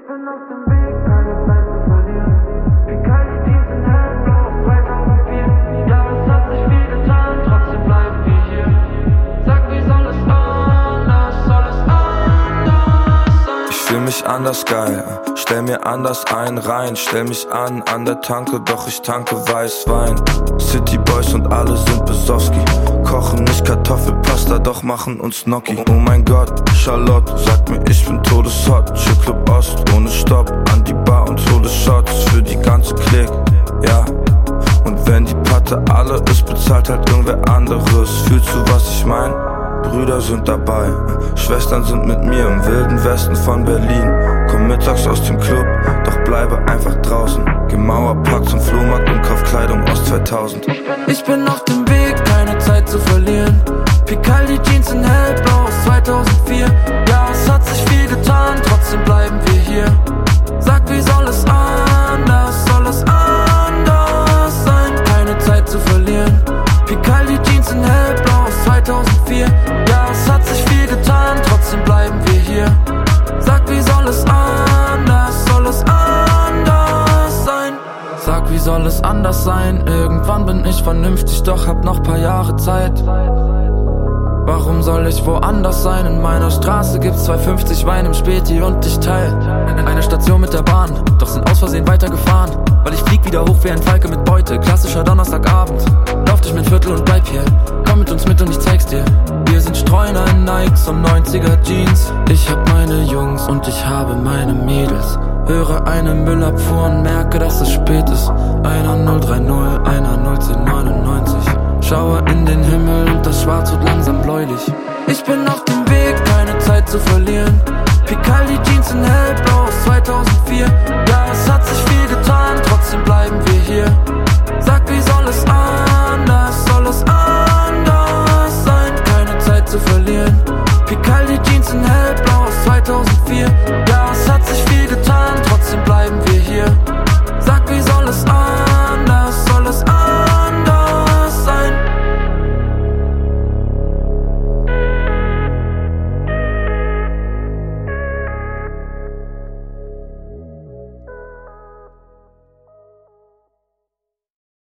bin auf dem Weg, keine Zeit zu verlieren. Wie kalt die Jeans in hellblau aus 2004. Ja, es hat sich viel getan, trotzdem bleiben wir hier. Sag, wie soll es anders sein? Ich fühl mich anders geil, stell mir anders rein. Stell mich an der Tanke, doch ich tanke Weißwein. City Boys und alle sind Besowski. Kochen nicht Kartoffelpasta, doch machen uns Gnocchi. Oh mein Gott, Charlotte sagt mir, ich bin todeshot. Chill-Club Ost, ohne Stopp, an die Bar und hole Shots für die ganze Klick, ja. Und wenn die Patte alle ist, bezahlt halt irgendwer anderes. Fühlst du, was ich mein? Brüder sind dabei, Schwestern sind mit mir im wilden Westen von Berlin. Komm mittags aus dem Club, doch bleibe einfach draußen. Geh Mauerpark zum Flohmarkt und kauf Kleidung aus 2000. Ich bin auf dem Weg, keine Zeit zu verlieren. Picaldi Jeans in hellblau aus 2004. Ja, es hat sich viel getan, trotzdem bleiben wir hier. Sag, wie soll es anders sein? Keine Zeit zu verlieren. Picaldi Jeans in hellblau aus 2004. Ja, es hat sich viel getan, trotzdem bleiben wir hier. Sag, wie soll es anders sein? Sag, wie soll es anders sein? Irgendwann bin ich vernünftig, doch hab noch paar Jahre Zeit. Warum soll ich woanders sein? In meiner Straße gibt's 2,50 Wein im Späti und ich teil eine Station mit der Bahn, doch sind aus Versehen weitergefahren. Weil ich flieg wieder hoch wie ein Falke mit Beute. Klassischer Donnerstagabend, lauf durch mein Viertel und bleib hier. Komm mit uns mit und ich zeig's dir. Wir sind Streuner in Nikes und 90er Jeans. Ich hab meine Jungs und ich habe meine Mädels. Höre eine Müllabfuhr und merke, dass es spät ist. Einer 030, einer 01099. Schaue in den Himmel und das Schwarz wird langsam bläulich. Ich bin auf dem Weg, keine Zeit zu verlieren. Picaldi Jeans in hellblau